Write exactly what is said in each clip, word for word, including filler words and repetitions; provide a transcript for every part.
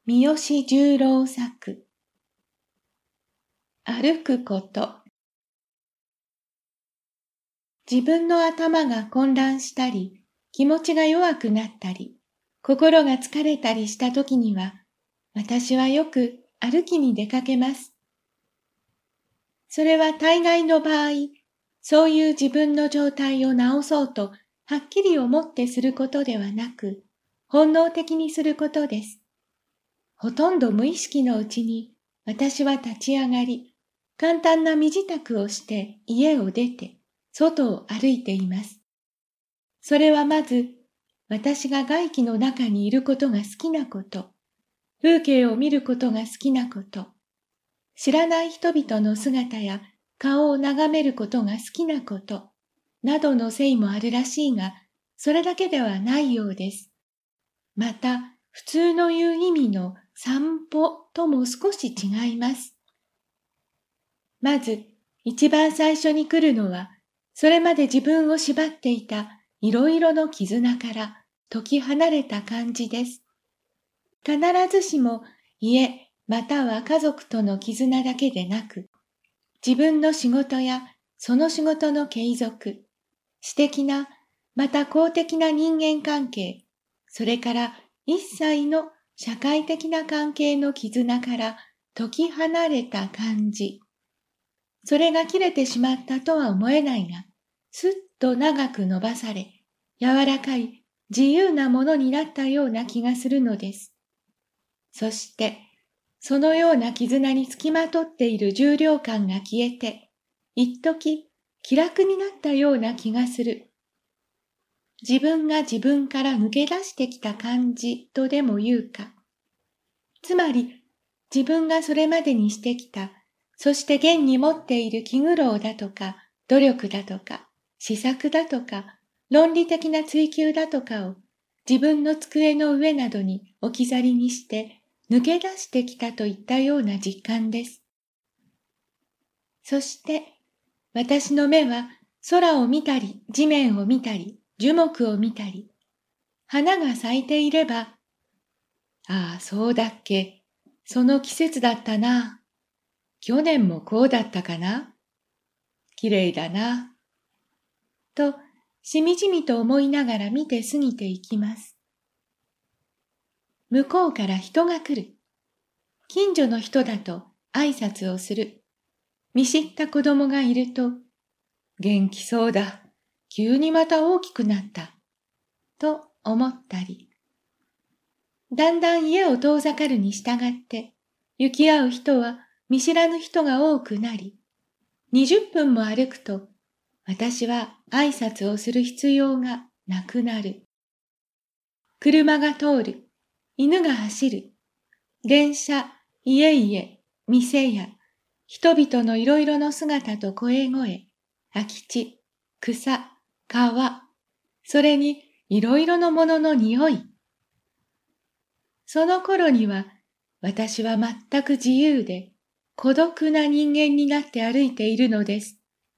三好十郎作。歩くこと。自分の頭が混乱したり、気持ちが弱くなったり、心が疲れたりした時には、私はよく歩きに出かけます。それは大概の場合、そういう自分の状態を直そうと、はっきり思ってすることではなく、本能的にすることです。ほとんど無意識のうちに、私は立ち上がり、簡単な身支度をして家を出て、外を歩いています。それはまず、私が外気の中にいることが好きなこと、風景を見ることが好きなこと、知らない人々の姿や顔を眺めることが好きなこと、などのせいもあるらしいが、それだけではないようです。また、普通の言う意味の散歩とも少し違います。まず、一番最初に来るのは、それまで自分を縛っていたいろいろの絆から解き離れた感じです。必ずしも家または家族との絆だけでなく、自分の仕事やその仕事の継続、私的なまた公的な人間関係、それから一切の社会的な関係の絆から解き離れた感じ。それが切れてしまったとは思えないが、すっと長く伸ばされ、柔らかい自由なものになったような気がするのです。そして、そのような絆につきまとっている重量感が消えて、一時気楽になったような気がする。自分が自分から抜け出してきた感じとでも言うか。つまり、自分がそれまでにしてきた、そして現に持っている気苦労だとか、努力だとか、施策だとか、論理的な追求だとかを自分の机の上などに置き去りにして抜け出してきたといったような実感です。そして、私の目は空を見たり、地面を見たり、樹木を見たり、花が咲いていれば、ああ、そうだっけ、その季節だったな。去年もこうだったかな。きれいだな。と、しみじみと思いながら見て過ぎていきます。向こうから人が来る。近所の人だと挨拶をする。見知った子供がいると、元気そうだ。急にまた大きくなった。と思ったり。だんだん家を遠ざかるに従って、行き合う人は見知らぬ人が多くなり、二十分も歩くと、私は挨拶をする必要がなくなる。車が通る。犬が走る。電車、家々、店や、人々のいろいろの姿と声声、空き地、草、川、それにいろいろのものの匂い。その頃には、私は全く自由で、孤独な人間になって歩いているのです。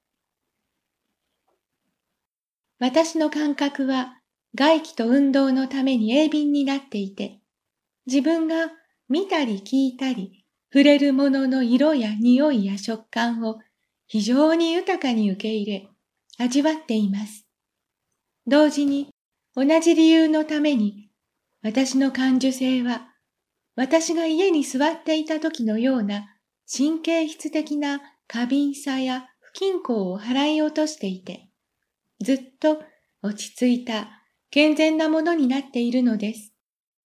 私の感覚は、外気と運動のために鋭敏になっていて、自分が見たり聞いたり、触れるものの色や匂いや食感を非常に豊かに受け入れ、味わっています。同時に、同じ理由のために、私の感受性は、私が家に座っていた時のような神経質的な過敏さや不均衡を払い落としていて、ずっと落ち着いた健全なものになっているのです。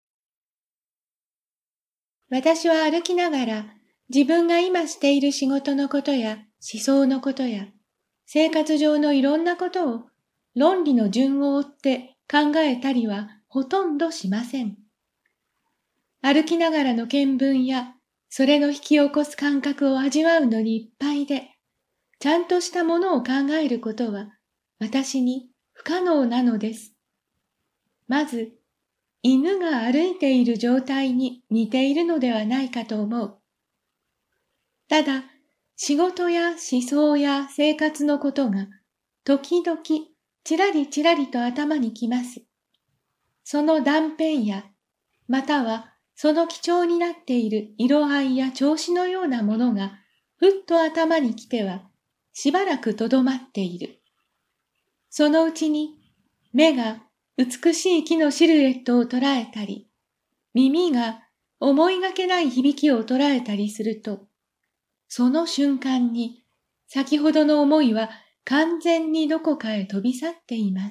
私は歩きながら自分が今している仕事のことや思想のことや生活上のいろんなことを論理の順を追って考えたりはほとんどしません。歩きながらの見聞やそれの引き起こす感覚を味わうのにいっぱいで、ちゃんとしたものを考えることは私に不可能なのです。まず、犬が歩いている状態に似ているのではないかと思う。ただ、仕事や思想や生活のことが時々ちらりちらりと頭にきます。その断片や、またはその基調になっている色合いや調子のようなものがふっと頭に来てはしばらくとどまっている。そのうちに目が美しい木のシルエットを捉えたり、耳が思いがけない響きを捉えたりすると、その瞬間に先ほどの思いは完全にどこかへ飛び去っています。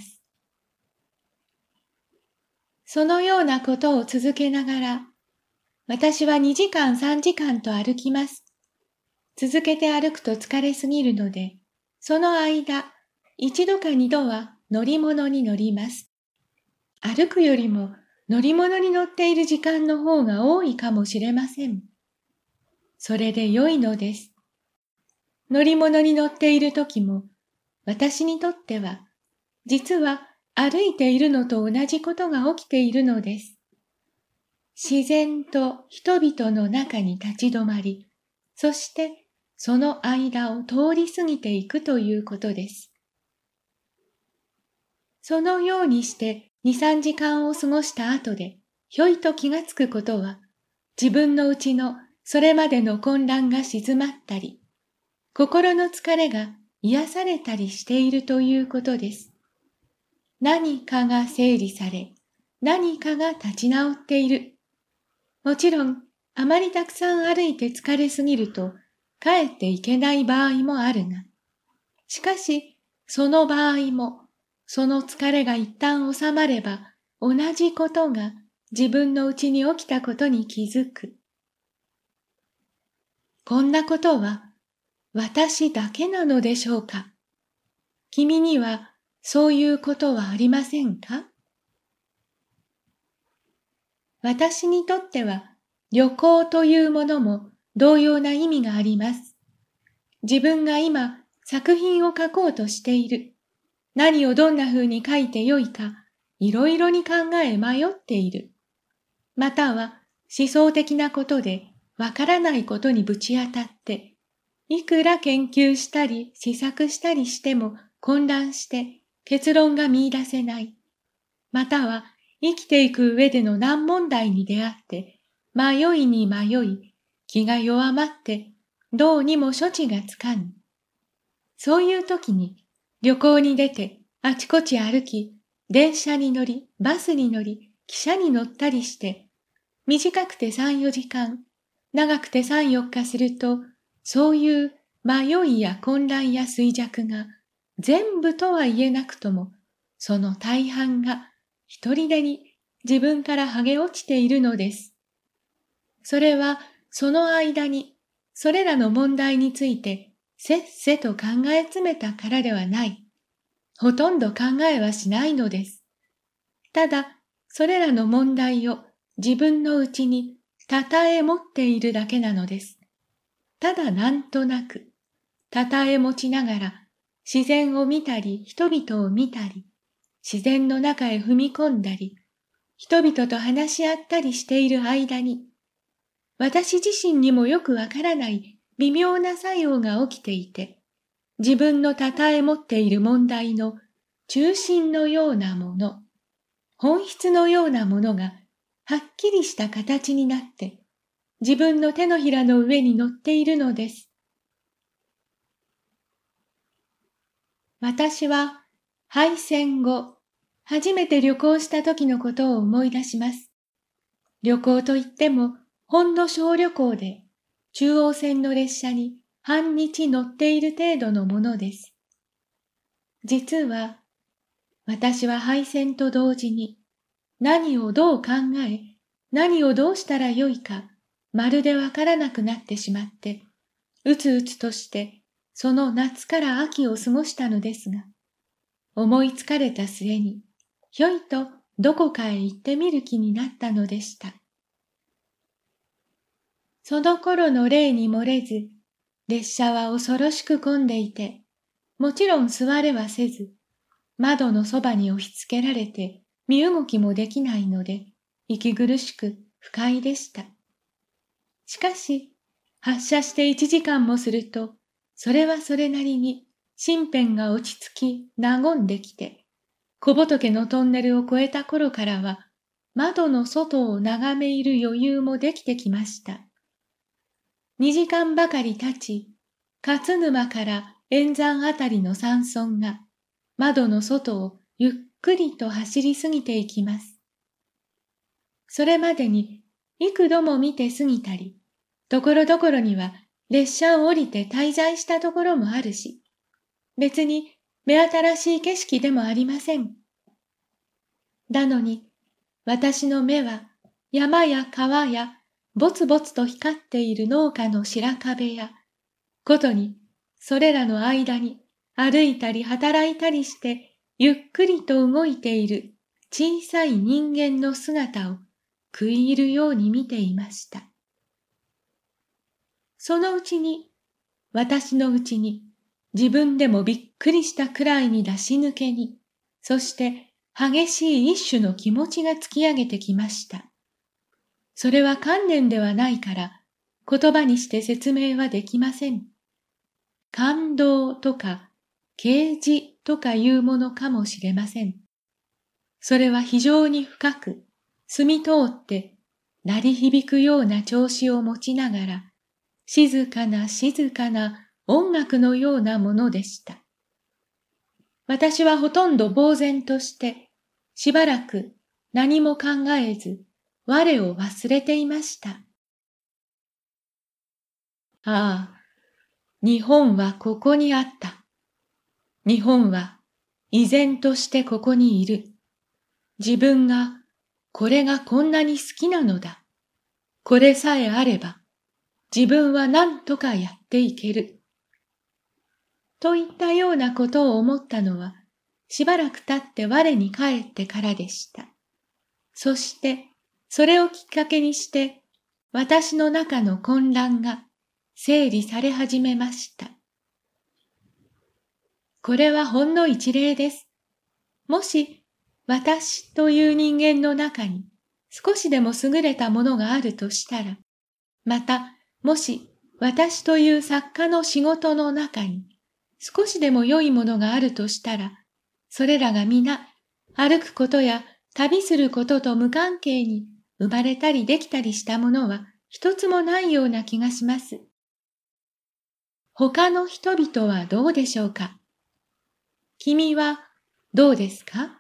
そのようなことを続けながら、私はにじかんさんじかんと歩きます。続けて歩くと疲れすぎるので、その間、一度か二度は乗り物に乗ります。歩くよりも乗り物に乗っている時間の方が多いかもしれません。それで良いのです。乗り物に乗っている時も、私にとっては、実は歩いているのと同じことが起きているのです。自然と人々の中に立ち止まり、そしてその間を通り過ぎていくということです。そのようにしてに、さんじかんを過ごした後で、ひょいと気がつくことは、自分のうちのそれまでの混乱が静まったり、心の疲れが癒されたりしているということです。何かが整理され、何かが立ち直っている。もちろん、あまりたくさん歩いて疲れすぎると、帰っていけない場合もあるが、しかし、その場合も、その疲れが一旦収まれば、同じことが自分のうちに起きたことに気づく。こんなことは、私だけなのでしょうか？君にはそういうことはありませんか？私にとっては旅行というものも同様な意味があります。自分が今作品を書こうとしている。何をどんな風に書いてよいか、いろいろに考え迷っている。または思想的なことでわからないことにぶち当たって、いくら研究したり試作したりしても混乱して結論が見出せない。または生きていく上での難問題に出会って迷いに迷い気が弱まってどうにも処置がつかぬ。そういう時に旅行に出てあちこち歩き、電車に乗り、バスに乗り、汽車に乗ったりして短くてさん、よじかん、長くてさん、よっかするとそういう迷いや混乱や衰弱が全部とは言えなくともその大半が一人でに自分から剥げ落ちているのです。それはその間にそれらの問題についてせっせと考え詰めたからではない。ほとんど考えはしないのです。ただそれらの問題を自分のうちにたたえ持っているだけなのです。ただなんとなくたたえ持ちながら自然を見たり人々を見たり自然の中へ踏み込んだり人々と話し合ったりしている間に私自身にもよくわからない微妙な作用が起きていて自分のたたえ持っている問題の中心のようなもの本質のようなものがはっきりした形になって自分の手のひらの上に乗っているのです。私は敗戦後、初めて旅行した時のことを思い出します。旅行といっても、ほんの小旅行で、中央線の列車に半日乗っている程度のものです。実は、私は敗戦と同時に、何をどう考え、何をどうしたらよいか、まるでわからなくなってしまって、うつうつとして、その夏から秋を過ごしたのですが、思いつかれた末に、ひょいとどこかへ行ってみる気になったのでした。その頃の例に漏れず、列車は恐ろしく混んでいて、もちろん座れはせず、窓のそばに押し付けられて身動きもできないので、息苦しく不快でした。しかし、発車して一時間もすると、それはそれなりに身辺が落ち着き和んできて、小仏のトンネルを越えた頃からは、 窓の外を眺め入る余裕もできてきました。二時間ばかり経ち、勝沼から円山あたりの山村が窓の外をゆっくりと走り過ぎていきます。それまでに幾度も見て過ぎたり、ところどころには列車を降りて滞在したところもあるし、別に目新しい景色でもありません。だのに、私の目は山や川やぼつぼつと光っている農家の白壁や、ことにそれらの間に歩いたり働いたりしてゆっくりと動いている小さい人間の姿を食い入るように見ていました。そのうちに、私のうちに、自分でもびっくりしたくらいに出し抜けに、そして激しい一種の気持ちが突き上げてきました。それは観念ではないから、言葉にして説明はできません。感動とか、啓示とかいうものかもしれません。それは非常に深く、澄み通って、鳴り響くような調子を持ちながら、静かな静かな音楽のようなものでした。私はほとんど呆然として、しばらく何も考えず、我を忘れていました。ああ、日本はここにあった。日本は依然としてここにいる。自分がこれがこんなに好きなのだ。これさえあれば、自分は何とかやっていける。といったようなことを思ったのは、しばらく経って我に返ってからでした。そして、それをきっかけにして、私の中の混乱が整理され始めました。これはほんの一例です。もし、私という人間の中に少しでも優れたものがあるとしたら、また、もし私という作家の仕事の中に少しでも良いものがあるとしたら、それらが皆歩くことや旅することと無関係に生まれたりできたりしたものは一つもないような気がします。他の人々はどうでしょうか？君はどうですか？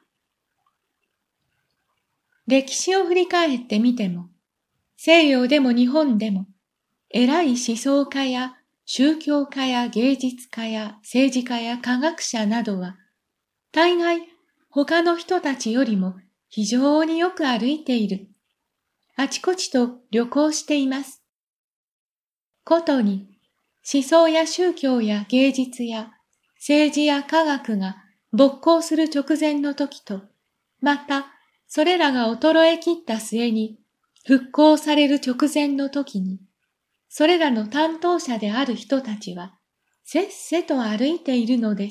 歴史を振り返ってみても、西洋でも日本でも、偉い思想家や宗教家や芸術家や政治家や科学者などは、大概他の人たちよりも非常によく歩いている。あちこちと旅行しています。ことに、思想や宗教や芸術や政治や科学が勃興する直前の時と、またそれらが衰え切った末に復興される直前の時に、それらの担当者である人たちはせっせと歩いているのです。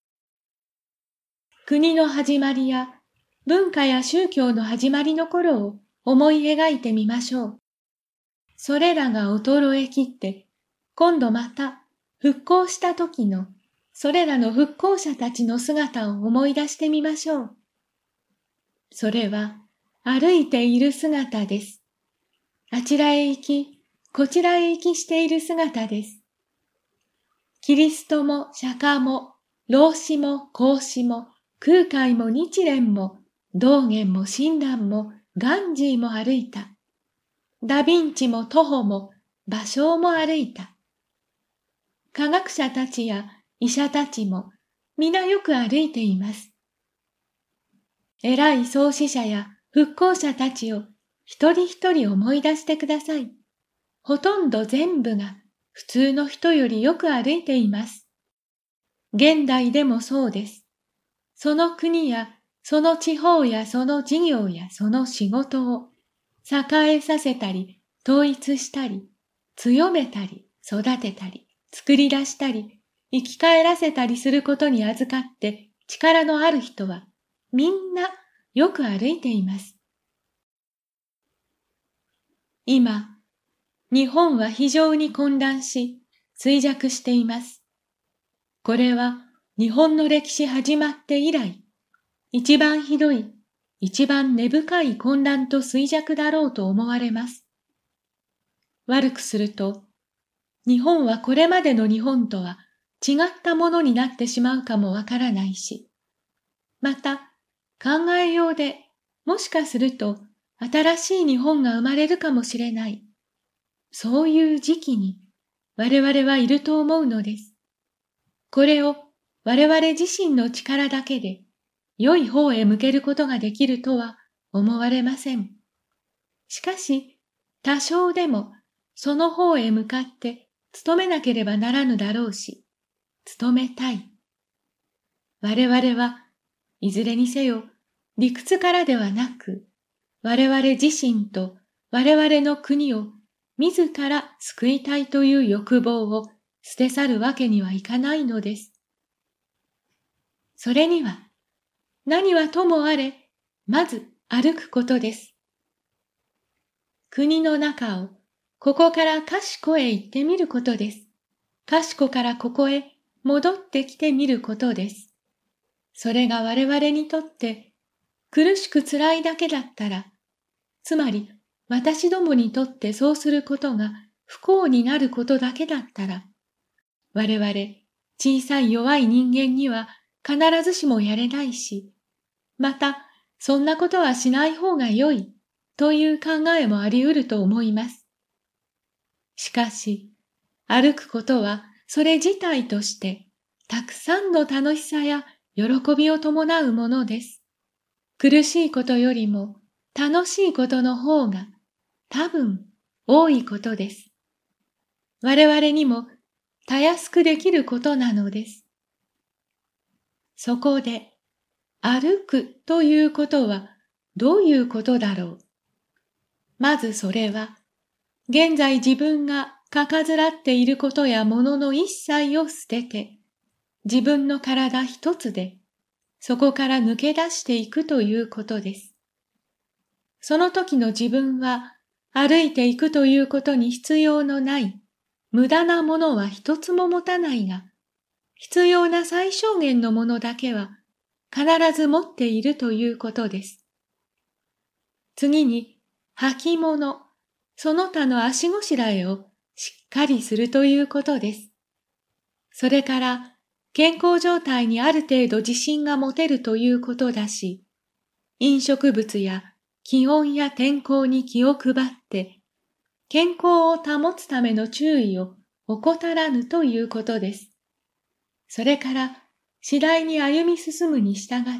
国の始まりや文化や宗教の始まりの頃を思い描いてみましょう。それらが衰え切って、今度また復興した時のそれらの復興者たちの姿を思い出してみましょう。それは歩いている姿です。あちらへ行き、こちらへ行きしている姿です。キリストも釈迦も老子も孔子も空海も日蓮も道元も親鸞もガンジーも歩いた。ダヴィンチも徒歩も芭蕉も歩いた。科学者たちや医者たちも皆よく歩いています。偉い創始者や復興者たちを一人一人思い出してください。ほとんど全部が普通の人よりよく歩いています。現代でもそうです。その国やその地方やその事業やその仕事を栄えさせたり統一したり強めたり育てたり作り出したり生き返らせたりすることに預かって力のある人はみんなよく歩いています。今、日本は非常に混乱し衰弱しています。これは日本の歴史始まって以来、一番ひどい一番根深い混乱と衰弱だろうと思われます。悪くすると、日本はこれまでの日本とは違ったものになってしまうかもわからないし、また考えようでもしかすると新しい日本が生まれるかもしれない。そういう時期に我々はいると思うのです。これを我々自身の力だけで良い方へ向けることができるとは思われません。しかし、多少でもその方へ向かって努めなければならぬだろうし、努めたい。我々はいずれにせよ理屈からではなく、我々自身と我々の国を自ら救いたいという欲望を捨て去るわけにはいかないのです。それには、何はともあれ、まず歩くことです。国の中を、ここから賢へ行ってみることです。賢からここへ戻ってきてみることです。それが我々にとって苦しく辛いだけだったら、つまり私どもにとってそうすることが不幸になることだけだったら、我々小さい弱い人間には必ずしもやれないし、またそんなことはしない方が良いという考えもあり得ると思います。しかし、歩くことはそれ自体としてたくさんの楽しさや喜びを伴うものです。苦しいことよりも楽しいことの方が多分多いことです。我々にもたやすくできることなのです。そこで歩くということはどういうことだろう。まずそれは現在自分がかかずらっていることやものの一切を捨てて自分の体一つでそこから抜け出していくということです。その時の自分は歩いていくということに必要のない無駄なものは一つも持たないが、必要な最小限のものだけは必ず持っているということです。次に、履物、その他の足ごしらえをしっかりするということです。それから、健康状態にある程度自信が持てるということだし、飲食物や気温や天候に気を配って、健康を保つための注意を怠らぬということです。それから、次第に歩み進むに従って、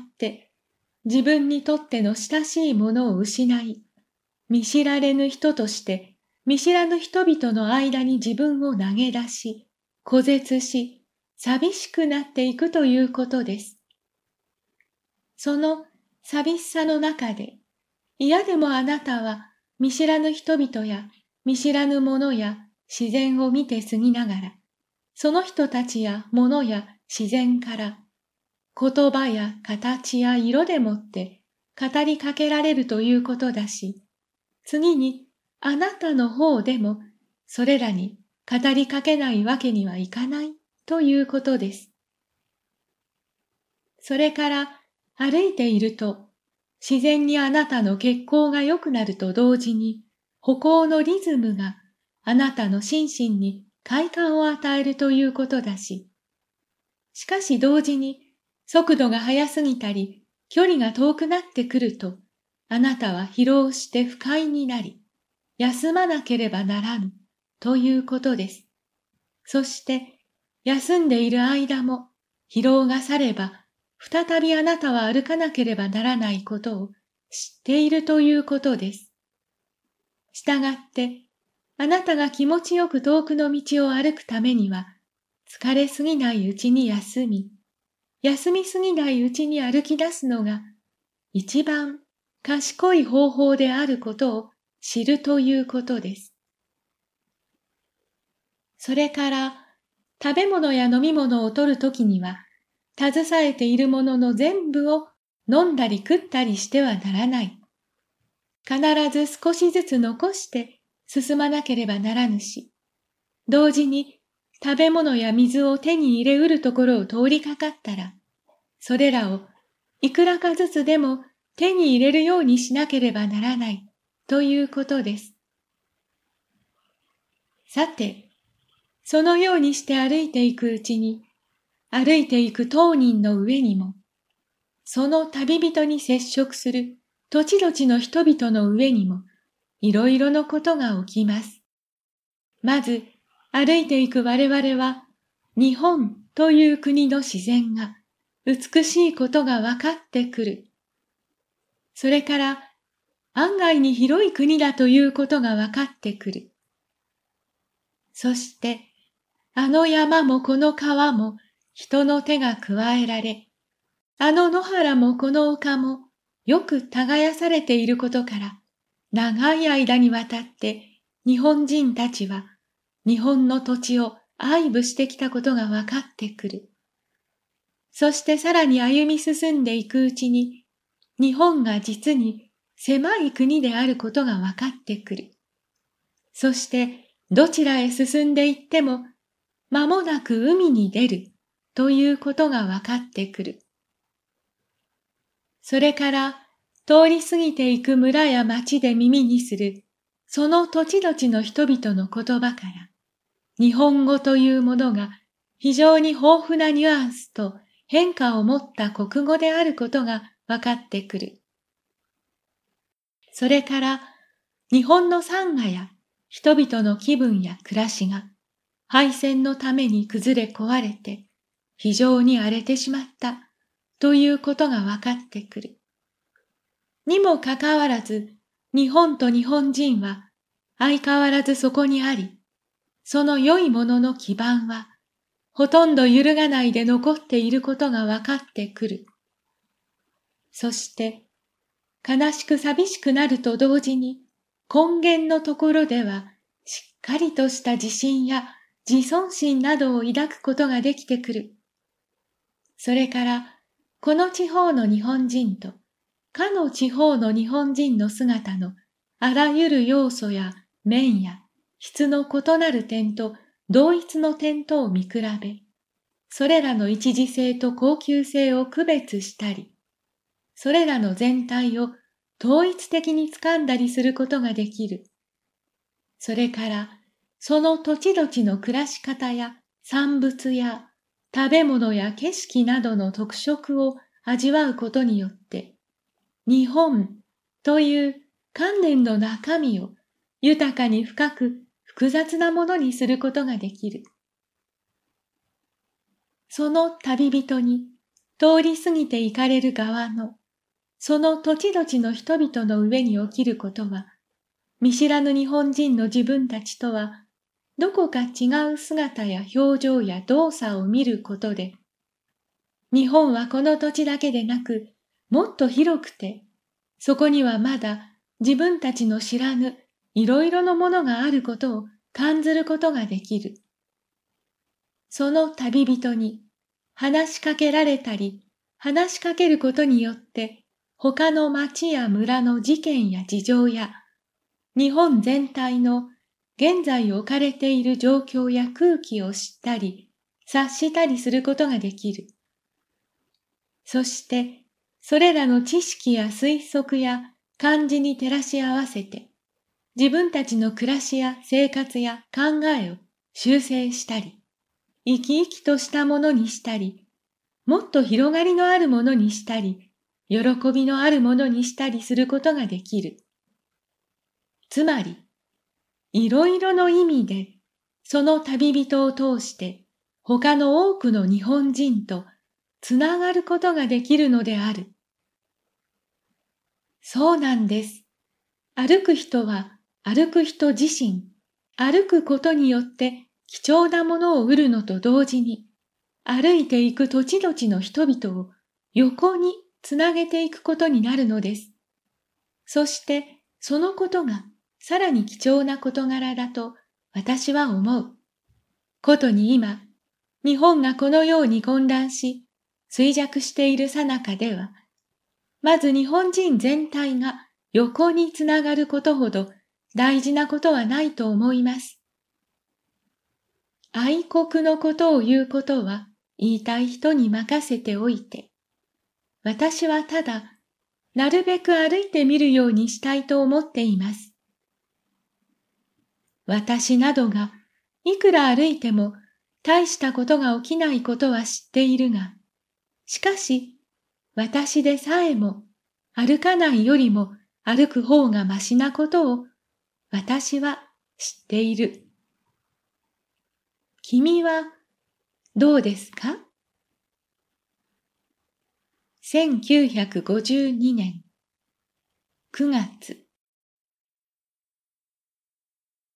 自分にとっての親しいものを失い、見知られぬ人として、見知らぬ人々の間に自分を投げ出し、孤絶し、寂しくなっていくということです。その寂しさの中で、嫌でもあなたは見知らぬ人々や見知らぬものや自然を見て過ぎながら、その人たちやものや自然から言葉や形や色でもって語りかけられるということだし、次にあなたの方でもそれらに語りかけないわけにはいかないということです。それから歩いていると自然にあなたの血行が良くなると同時に歩行のリズムがあなたの心身に快感を与えるということだし、しかし同時に速度が速すぎたり距離が遠くなってくるとあなたは疲労して不快になり休まなければならぬということです。そして休んでいる間も疲労が去れば再びあなたは歩かなければならないことを知っているということです。したがって、あなたが気持ちよく遠くの道を歩くためには、疲れすぎないうちに休み、休みすぎないうちに歩き出すのが、一番賢い方法であることを知るということです。それから、食べ物や飲み物を取るときには、携えているものの全部を飲んだり食ったりしてはならない。必ず少しずつ残して進まなければならぬし、同時に食べ物や水を手に入れうるところを通りかかったら、それらをいくらかずつでも手に入れるようにしなければならないということです。さて、そのようにして歩いていくうちに、歩いていく当人の上にも、その旅人に接触する土地土地の人々の上にも、いろいろのことが起きます。まず、歩いていく我々は、日本という国の自然が美しいことが分かってくる。それから、案外に広い国だということが分かってくる。そして、あの山もこの川も人の手が加えられ、あの野原もこの丘もよく耕されていることから、長い間にわたって日本人たちは日本の土地を愛撫してきたことがわかってくる。そしてさらに歩み進んでいくうちに、日本が実に狭い国であることがわかってくる。そしてどちらへ進んでいっても、間もなく海に出るということがわかってくる。それから通り過ぎていく村や町で耳にする、その土地土地の人々の言葉から、日本語というものが非常に豊富なニュアンスと変化を持った国語であることがわかってくる。それから日本の山河や人々の気分や暮らしが敗戦のために崩れ壊れて非常に荒れてしまったということがわかってくる。にもかかわらず、日本と日本人は相変わらずそこにあり、その良いものの基盤はほとんど揺るがないで残っていることがわかってくる。そして、悲しく寂しくなると同時に、根源のところではしっかりとした自信や自尊心などを抱くことができてくる。それから、この地方の日本人と、かの地方の日本人の姿のあらゆる要素や面や質の異なる点と同一の点とを見比べ、それらの一時性と高級性を区別したり、それらの全体を統一的に掴んだりすることができる。それから、その土地土地の暮らし方や産物や食べ物や景色などの特色を味わうことによって、日本という観念の中身を豊かに深く複雑なものにすることができる。その旅人に通り過ぎて行かれる側のその土地土地の人々の上に起きることは、見知らぬ日本人の自分たちとはどこか違う姿や表情や動作を見ることで、日本はこの土地だけでなく、もっと広くて、そこにはまだ自分たちの知らぬいろいろのものがあることを感じることができる。その旅人に話しかけられたり、話しかけることによって、他の町や村の事件や事情や、日本全体の現在置かれている状況や空気を知ったり、察したりすることができる。そして、それらの知識や推測や感じに照らし合わせて、自分たちの暮らしや生活や考えを修正したり、生き生きとしたものにしたり、もっと広がりのあるものにしたり、喜びのあるものにしたりすることができる。つまり、いろいろの意味で、その旅人を通して、他の多くの日本人とつながることができるのである。そうなんです。歩く人は歩く人自身、歩くことによって貴重なものを得るのと同時に、歩いていく土地土地の人々を横につなげていくことになるのです。そしてそのことがさらに貴重な事柄だと私は思う。ことに今、日本がこのように混乱し、衰弱している最中では、まず日本人全体が横につながることほど大事なことはないと思います。愛国のことを言うことは言いたい人に任せておいて、私はただなるべく歩いてみるようにしたいと思っています。私などがいくら歩いても大したことが起きないことは知っているが、しかし私でさえも歩かないよりも歩く方がましなことを私は知っている。君はどうですか？せんきゅうひゃくごじゅうにねんくがつ